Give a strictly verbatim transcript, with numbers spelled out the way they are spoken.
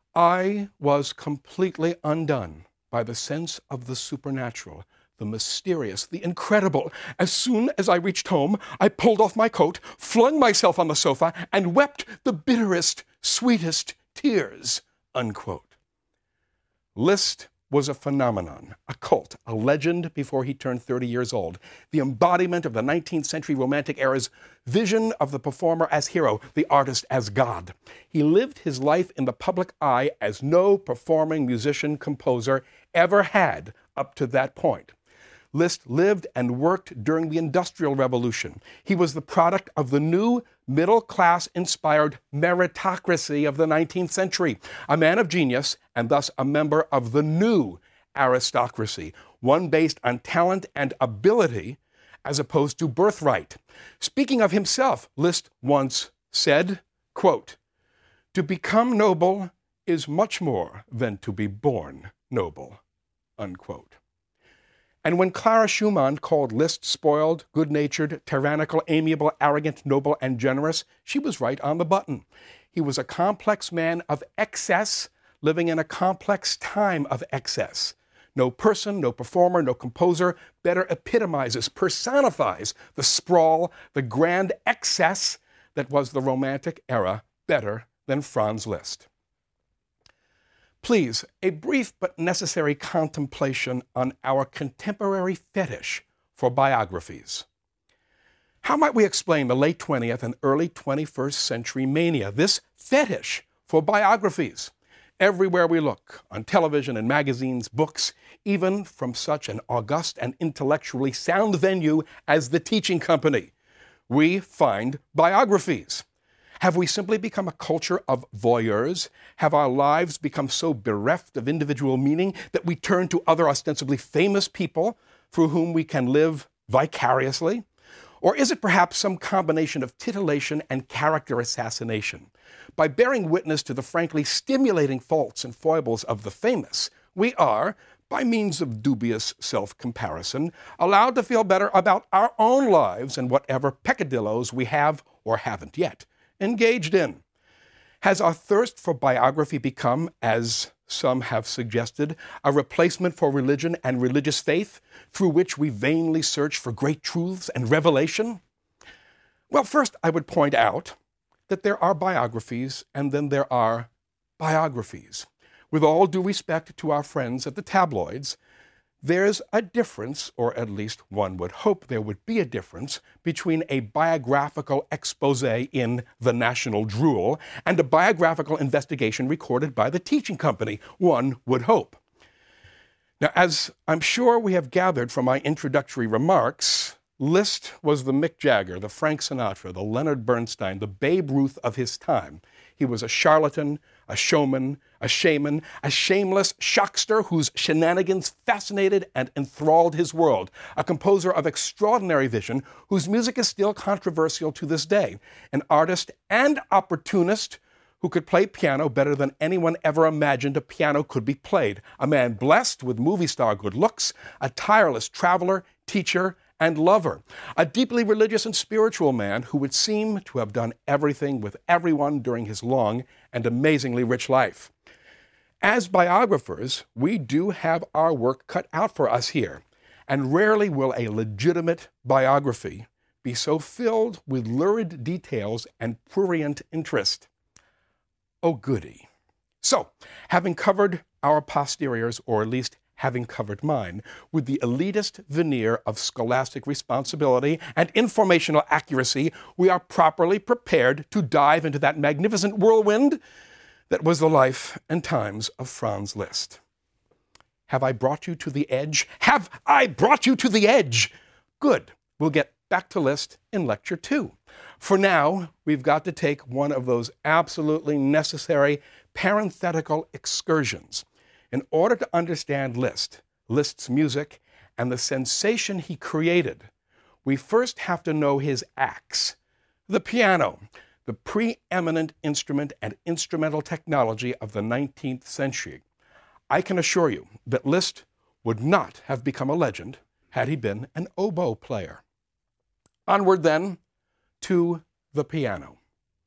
I was completely undone by the sense of the supernatural, the mysterious, the incredible. As soon as I reached home, I pulled off my coat, flung myself on the sofa, and wept the bitterest, sweetest tears, unquote. Liszt was a phenomenon, a cult, a legend before he turned thirty years old, the embodiment of the nineteenth century Romantic era's vision of the performer as hero, the artist as God. He lived his life in the public eye as no performing musician, composer ever had up to that point. Liszt lived and worked during the Industrial Revolution. He was the product of the new middle-class-inspired meritocracy of the nineteenth century, a man of genius and thus a member of the new aristocracy, one based on talent and ability as opposed to birthright. Speaking of himself, Liszt once said, quote, "To become noble is much more than to be born noble," unquote. And when Clara Schumann called Liszt spoiled, good-natured, tyrannical, amiable, arrogant, noble, and generous, she was right on the button. He was a complex man of excess, living in a complex time of excess. No person, no performer, no composer better epitomizes, personifies the sprawl, the grand excess that was the Romantic era better than Franz Liszt. Please, a brief but necessary contemplation on our contemporary fetish for biographies. How might we explain the late twentieth and early twenty-first century mania, this fetish for biographies? Everywhere we look, on television and magazines, books, even from such an august and intellectually sound venue as the Teaching Company, we find biographies. Have we simply become a culture of voyeurs? Have our lives become so bereft of individual meaning that we turn to other ostensibly famous people through whom we can live vicariously? Or is it perhaps some combination of titillation and character assassination? By bearing witness to the frankly stimulating faults and foibles of the famous, we are, by means of dubious self-comparison, allowed to feel better about our own lives and whatever peccadillos we have or haven't yet engaged in. Has our thirst for biography become, as some have suggested, a replacement for religion and religious faith, through which we vainly search for great truths and revelation? Well, first I would point out that there are biographies and then there are biographies. With all due respect to our friends at the tabloids, there's a difference, or at least one would hope there would be a difference, between a biographical expose in The National Drool and a biographical investigation recorded by the Teaching Company, one would hope. Now, as I'm sure we have gathered from my introductory remarks, Liszt was the Mick Jagger, the Frank Sinatra, the Leonard Bernstein, the Babe Ruth of his time. He was a charlatan, a showman, a shaman, a shameless shockster whose shenanigans fascinated and enthralled his world, a composer of extraordinary vision whose music is still controversial to this day, an artist and opportunist who could play piano better than anyone ever imagined a piano could be played, a man blessed with movie star good looks, a tireless traveler, teacher, and lover, a deeply religious and spiritual man who would seem to have done everything with everyone during his long and amazingly rich life. As biographers, we do have our work cut out for us here, and rarely will a legitimate biography be so filled with lurid details and prurient interest. Oh, goody. So, having covered our posteriors, or at least having covered mine, with the elitist veneer of scholastic responsibility and informational accuracy, we are properly prepared to dive into that magnificent whirlwind that was the life and times of Franz Liszt. Have I brought you to the edge? Have I brought you to the edge? Good. We'll get back to Liszt in lecture two. For now, we've got to take one of those absolutely necessary parenthetical excursions. In order to understand Liszt, Liszt's music, and the sensation he created, we first have to know his axe, the piano, the preeminent instrument and instrumental technology of the nineteenth century. I can assure you that Liszt would not have become a legend had he been an oboe player. Onward then to the piano.